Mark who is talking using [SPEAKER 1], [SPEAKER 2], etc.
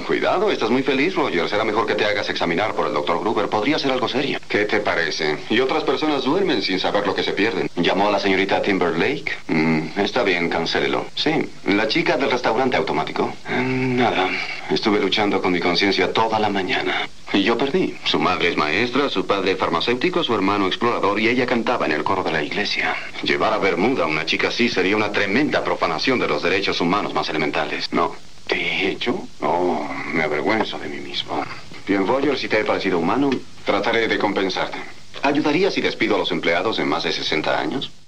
[SPEAKER 1] Cuidado, estás muy feliz, Roger. Será mejor que te hagas examinar por el doctor Gruber. Podría ser algo serio. ¿Qué te parece? Y otras personas duermen sin saber lo que se pierden. ¿Llamó a la señorita Timberlake? Está bien, cancélelo. Sí, la chica del restaurante automático. Nada, estuve luchando con mi conciencia toda la mañana. Y yo perdí. Su madre es maestra, su padre farmacéutico, su hermano explorador y ella cantaba en el coro de la iglesia. Llevar a Bermuda a una chica así sería una tremenda profanación de los derechos humanos más elementales. No. ¿Te he hecho? Oh, me avergüenzo de mí mismo. Bien, Roger, si te he parecido humano, trataré de compensarte. ¿Ayudaría si despido a los empleados de más de 60 años?